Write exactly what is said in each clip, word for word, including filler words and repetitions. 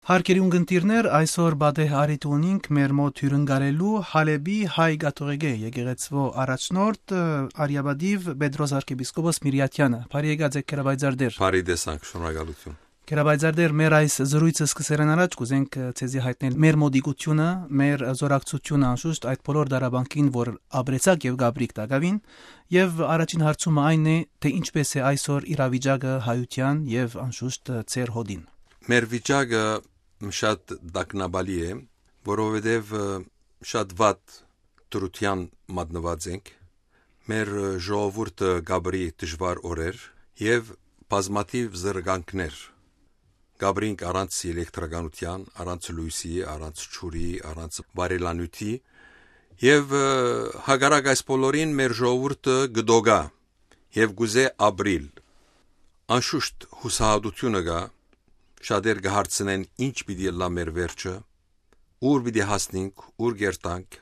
Հարկերի ունգընտիրներ, այսօր բադեհ արիտունինք մեր մոտ հյուրընկալելու Հալեբի հայ կաթողիկե եկեղեցվո առաջնորդ Արիաբադիվ Պետրոս arczepiskopos Միրյաթյանը։ Բարի եկած եք Քերաբայձարդեր։ Բարի տեսանք, շնորհակալություն։ Քերաբայձարդեր, մեր այս զրույցը սկսելն առաջ կուզենք ցեզի հայտնել մեր մոդիկությունը, մեր զորակցությունը անշուշտ այդ բոլոր դարաբանկին, որ Աբրեցակ եւ Գաբրիկ տակավին, եւ առաջին հարցումը այն է, թե ինչպես է այսօր իրավիճակը հայության եւ անշուշտ ծեր հոդին։ Մեր վիճակը շատ դակնաբալի է, որովհետև շատ վատ դրության մատնված ենք, մեր ժողովուրդը գաբրի դժվար օրեր եւ բազմաթիվ զրկանքներ, գաբրինք առանց էլեկտրականության, առանց լույսի, առանց ջուրի, առանց բարելանյութի եւ հագարակ այս բոլորին մեր ժողովուրդը գդոգա եւ գուզե ապրիլ, անշուշտ հուսահատությունը գա, շատեր կհարցնեն ինչ պիտի լա մեր վերջը, ուր պիտի հասնենք, ուր գերտանք,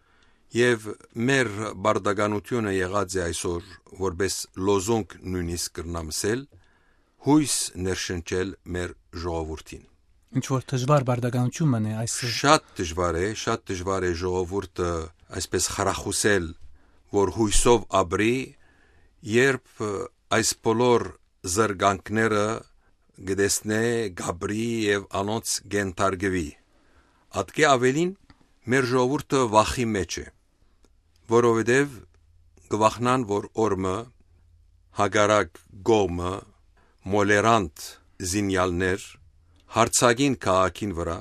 եւ մեր բարդականությունը եղած է այսօր, որպես լոզոնք նույնիսկ կրնամսել, հույս ներշնչել մեր ժողովուրդին։ Ինչ որ դժվար բարդականություն է այս։ Շատ դժվար է, շատ դժվար է ժողովուրդը այսպես խրախուսել, որ հույսով ապրի, երբ այս բոլոր զրկանքները գտեսնե գաբրի եւ անոնց գենտարգվի։ Ատկե ավելին մեր ժողովուրդը վախի մեջ է, որովհետեւ գվախնան, որ օրմը հագարակ գոմը մոլերանտ զինյալներ հարցագին քաղաքին վրա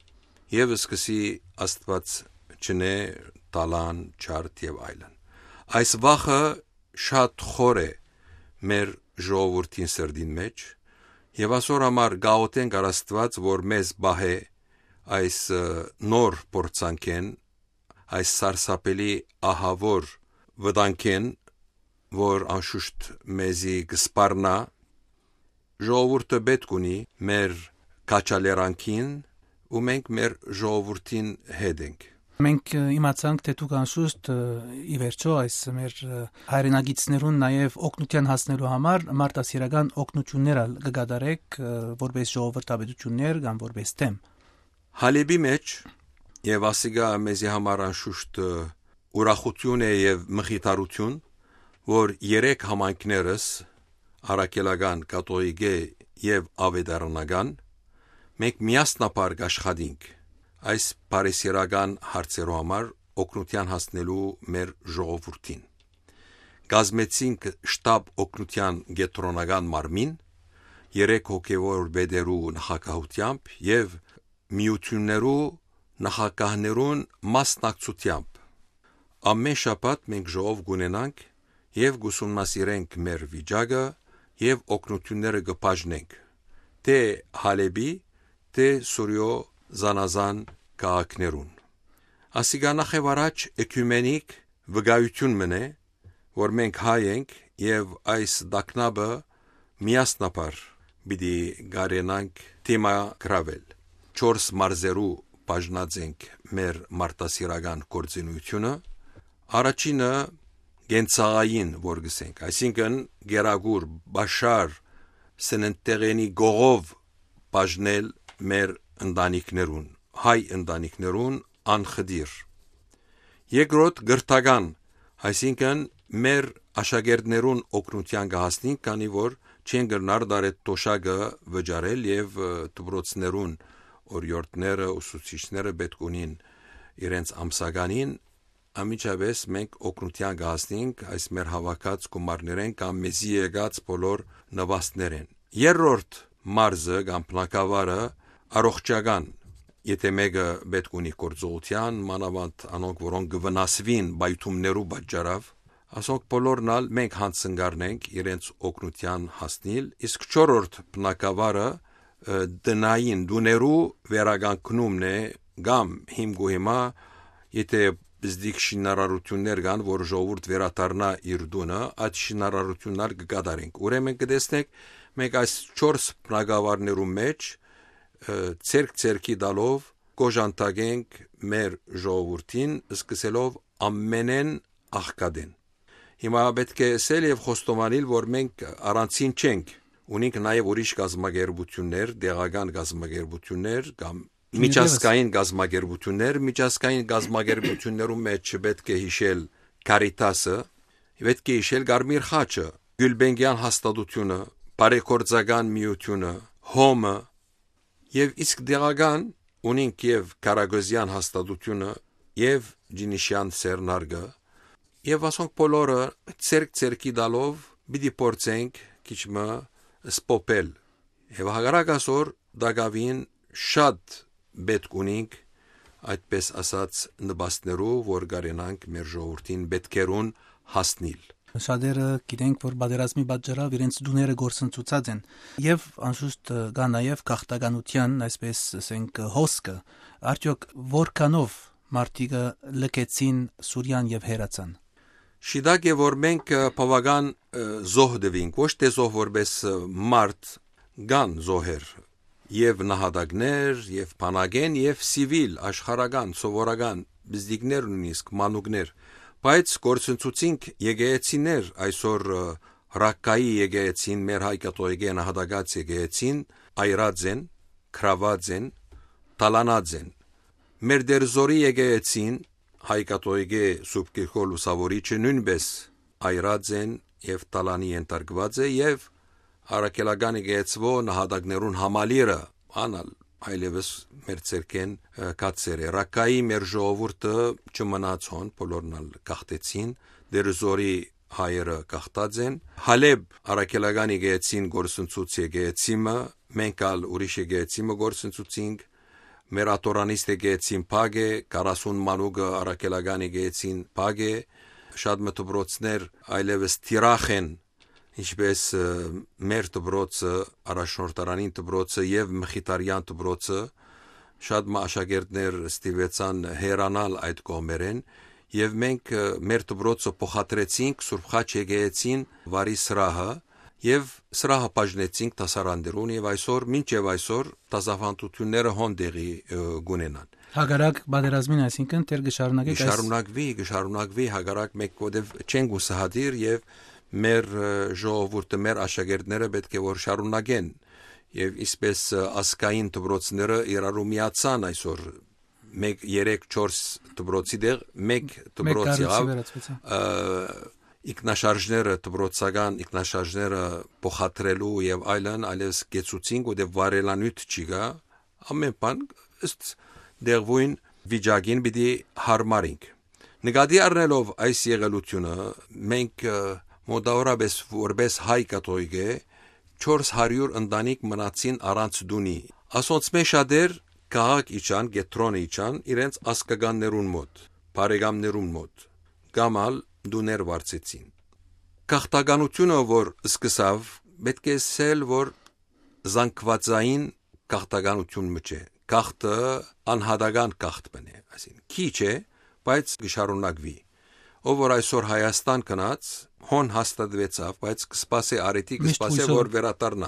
եւ սկսի աստված չնե տալան չարտ եւ այլն։ Այս վախը շատ խոր է մեր ժողովրդին սրդին մեջ եւ ասոր համար գաոտեն կարաստված, որ մեզ բահե այս նոր փորձանքեն, այս սարսափելի ահավոր վտանգեն, որ անշուշտ մեզի գսպարնա, ժողովուրդը պետք ունի մեր կաչալերանքին ու մենք մեր ժողովրդին հետ ենք։ Մենք իմացանք, թե դուք անշուշտ ի վերջո այս մեր հայրենագիտներուն նաև օգնության հասնելու համար մարտահրավերական օգնություններ կգադարեք որպես ժողովրդավետություններ կամ որպես թեմ։ Հալեբի մեջ եւ ասիգա մեզի համար անշուշտ ուրախություն է եւ մխիթարություն, որ երեք համայնքներս արաքելական, կաթողիկե եւ ավետարանական մենք միասնապար աշխատենք այս բարեսիրական հարցերու համար օգնության հասնելու մեր ժողովրդին։ Գազմեցինք շտաբ օգնության գետրոնական մարմին, երեք հոգևոր բեդերու նախակահությամբ եւ միություններու նախակահներուն մասնակցությամբ։ Ամեն շաբաթ մենք ժողով գունենանք եւ գուսումնասիրենք մեր վիճակը եւ օգնությունները կբաժնենք, թե Հալեբի, թե Սուրյո Զանազան քաղաքներուն։ Ասիգա նախև առաջ էկումենիկ վկայություն մնե, որ մենք հայ ենք եւ այս դակնաբը միասնապար պիտի գարենանք թեմա գրավել։ Չորս մարզերու բաժնած ենք մեր մարտահրավերական գործունեությունը։ Առաջինը գենցաղային որ գսենք, այսինքն գերագուր բաշար սննդեղենի գողով բաժնել մեր ընտանիքներուն, հայ ընտանիքներուն անխդիր։ Երկրորդ գրթական, այսինքն մեր աշակերտներուն օգնության կհասնենք, քանի որ չեն գնար դարետ տոշակը վճարել եւ դպրոցներուն օրիորդները, ուսուցիչները պետք ունին իրենց ամսականին ամիջապես մենք օգնության կհասնենք այս մեր հավաքած գումարներեն կամ մեզի եկած բոլոր նվաստներեն։ Երրորդ մարզը կամ պնակավարը առողջական, եթե մեկը պետք ունի գործողության, մանավանդ անոնք, որոնք կվնասվին բայթումներու պատճառով, ասոնք բոլորն ալ մենք հանցնգարնենք իրենց օգնության հասնել, իսկ չորրորդ պնակավարը դնային դուներու վերագանքնումն է կամ հիմգու հիմա, եթե բզդիկ շինարարություններ կան, որ ժողովուրդ վերադառնա իր դունը, այդ շինարարություններ կկատարենք։ Ուրեմն կտեսնեք, մենք այս չորս պնակավարներու մեջ ցերկ-ցերկի դալով կոժանտագենք մեր ժողովրդին, սկսելով ամենեն աղքատեն։ Հիմա պետք է ասել եւ խոստովանել, որ մենք առանցին չենք, ունենք նաև ուրիշ գազམ་ագերբություններ, դեղական գազམ་ագերբություններ կամ միջազգային գազམ་ագերբություններ, միջազգային գազམ་ագերբություններում մեջ պետք է հիշել Caritas-ը, պետք է հիշել Կարմիր խաչը, Գյուլբենգյան հաստատությունը, Բարեգործական միությունը, Հոմը եւ իսկ դեղական ունենք եւ Կարագոզյան հաստատությունը եւ Ջինիշյան Սերնարգը եւ ասոնք բոլորը ցերկ ցերկի դալով պիտի փորձենք քիչմը սպոպել եւ հագարակասոր դակավին շատ պետք ունենք այդպես ասած նպաստներով որ գարենանք մեր ժողովրդին պետքերուն հասնել Շատերը գիտենք, որ բادرազմի պատճառով իրենց դուները գործընծուցած են եւ անշուշտ կա նաեւ գաղթականության, այսպես ասենք, հոսքը, արդյոք որքանով մարդիկը լքեցին Սուրյան եւ հերացան։ Շիդակ է որ մենք բավական զոհ դվինք, ոչ թե զոհ որպես մարդ, գան զոհեր եւ նահատակներ եւ բանագեն եւ սիվիլ աշխարհական սովորական բզդիկներ նույնիսկ մանուկներ բայց գործընծուցինք եկեղեցիներ այսօր ռակկայի եկեղեցին մեր հայկատոյգե նահատակած եկեղեցին այրած են, քրաված են, տալանած են մեր դերզորի եկեղեցին հայկատոյգե Սուրբ Գրիգոր Լուսավորիչը նույնպես այրած են եւ տալանի ենթարկված է եւ Արաքելական եկեղեցվո նահատակներուն համալիրը անալ այլևս մեր ցերկեն կացեր է ռակայի մեր ժողովուրդը չմնացոն բոլորնալ կախտեցին դերզորի հայերը կախտած են Հալեբ Արաքելական եկեղեցին գործընծուց եկեղեցիմը մենք ալ ուրիշ եկեղեցիմը գործընծուցինք մեր ատորանիստ եկեղեցին փակ է քառասուն մանուկը Արաքելական եկեղեցին փակ է շատ մտբրոցներ այլևս թիրախ են ինչպես մեր դբրոցը առաջնորդարանին դբրոցը եւ Մխիթարյան դբրոցը շատ աշակերտներ ստիվեցան հերանալ այդ կողմերեն եւ մենք մեր դբրոցը փոխադրեցինք Սուրբ Խաչ եկեղեցին վարի սրահը եւ սրահը բաժնեցինք դասարանդերուն եւ այսօր մինչեւ այսօր դասավանդությունները հոնդերի գունենան Հագարակ բادرազմին այսինքն դեր գշարունակեք այս գշարունակվի գշարունակվի հագարակ մեկ կոդև չենք ուսահադիր եւ մեր ժողովուրդը մեր աշակերտները պետք է որ շարունակեն եւ իսպես ասկային դբրոցները իրարու միացան այսօր մեկ երեք չորս դբրոցի դեր մեկ դբրոցի ավ ինքնաշարժները դբրոցական ինքնաշարժները փոխադրելու եւ այլն այլևս գեցուցինք ու դե վարելանյութ չի գա ամեն բան ըստ դերվույն վիճակին պիտի հարմարինք նկատի առնելով այս եղելությունը մենք մոտավորապես որպես հայ կաթողիկե չորս հարյուր ընտանիք մնացին առանց դունի ասոնց մեջ շատեր քաղաք իջան գետրոն իջան իրենց ասկականներուն մոտ բարեկամներուն մոտ գամալ դուներ վարձեցին գաղթականությունը որ սկսավ պետք է ասել որ զանգվածային գաղթականություն մը գաղթը անհատական գաղթ բնե այսին քիչ է բայց գշարունակվի ով որ այսօր Հայաստան կնաց հոն հաստատվեցավ բայց կսպասե արետի կսպասե որ վերադառնա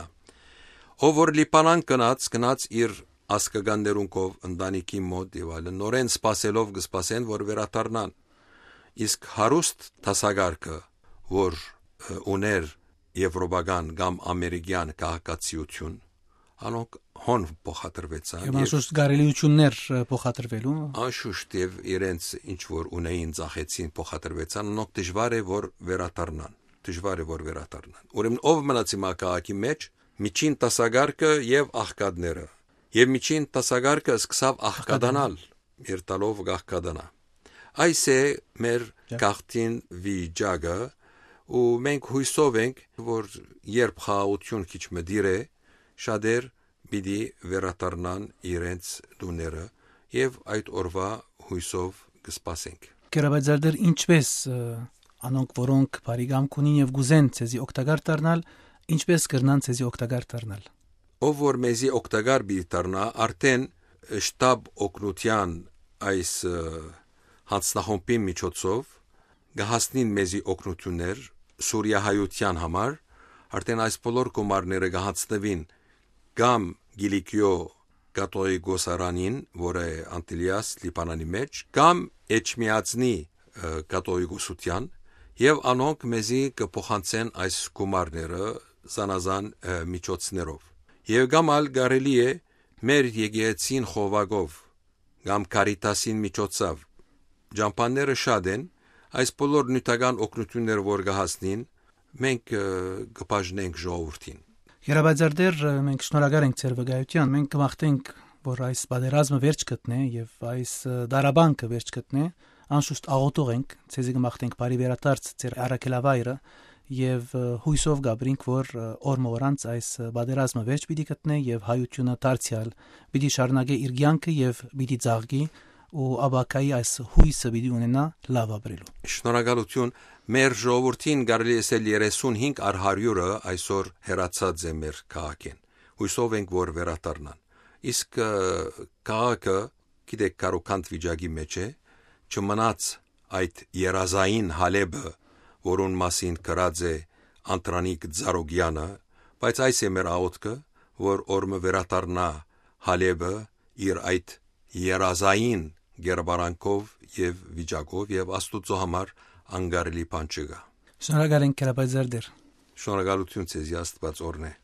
ով որ Լիբանան կնաց կնաց իր ասկականներուն կով ընտանիքի մոտ եւ այլն նորեն սպասելով կսպասեն որ վերադառնան իսկ հարուստ տասագարկը որ ուներ եվրոպական կամ ամերիկյան քաղաքացիություն անոնք հոն փոխադրվեցան եւ անշուշտ գարելիություններ փոխադրվելու անշուշտ եւ իրենց ինչ որ ունեին ծախեցին փոխադրվեցան անոնք դժվար է որ վերադառնան դժվար է որ վերադառնան ուրեմն ով մնացի մակահակի մեջ միջին տասագարկը եւ աղքատները եւ միջին տասագարկը սկսավ աղքատանալ երտալով աղքատանա այս է մեր գաղթին վիճակը ու մենք հույսով ենք որ երբ խաղաղություն քիչ մդիր է շատեր պիտի վերադառնան իրենց դուները եւ այդ օրվա հույսով կսպասենք Կերաբաձարդեր ինչպես անոնք որոնք բարիգամք ունին եւ գուզեն ցեզի օգտակար դառնալ ինչպես կրնան ցեզի օգտակար դառնալ ով որ մեզի օգտակար պիտի դառնա արդեն շտաբ օգնության այս հանձնախումբի միջոցով գահասնին մեզի օգնություններ Սուրիահայության համար արդեն այս բոլոր կոմարները գահացնվին կամ Գիլիկիո կաթողիկոսարանին, որը Անտիլիաս Լիբանանի մեջ, կամ Էջմիածնի կաթողիկոսության, եւ անոնք մեզի կփոխանցեն այս գումարները զանազան միջոցներով։ Եվ գամալ կարելի է մեր եկեղեցին խովագով կամ Կարիտասին միջոցով ջամփանները շատ են, այս բոլոր նյութական օգնությունները որ կհասնին, մենք կբաժնենք ժողովրդին։ Երաբաձարդեր մենք շնորհակալ ենք ձեր վկայության, մենք կմաղթենք, որ այս պատերազմը վերջ գտնե եւ այս դարաբանկը վերջ գտնե, անշուշտ աղոթող ենք, ցեզի կմաղթենք բարի վերադարձ ձեր առաքելավայրը եւ հույսով գաբրինք, որ օրմորանց այս պատերազմը վերջ պիտի գտնե եւ հայությունը դարձյալ պիտի շարունակե իր կյանքը եւ պիտի ծաղկի ու աբակայի այս հույսը պիտի ունենա լավ ապրելու։ Շնորհակալություն մեր ժողովրդին կարելի է երեսունհինգ առ հարյուրը այսօր հեռացած է մեր քաղաքին։ Հույսով ենք որ վերադառնան։ Իսկ քաղաքը գիտեք կարոկանտ վիճակի մեջ է, չմնաց այդ երազային Հալեբը, որուն մասին գրած է Անտրանիկ Ձարոգյանը, բայց այս է մեր աղոթքը, որ օրը վերադառնա Հալեբը իր այդ երազային գերբարանքով եւ վիճակով եւ Աստուծո համար անգարելի բան չկա։ Շնորհակալ ենք Երաբաձարդեր։ Շնորհակալություն ցեզի Աստված օրհնե։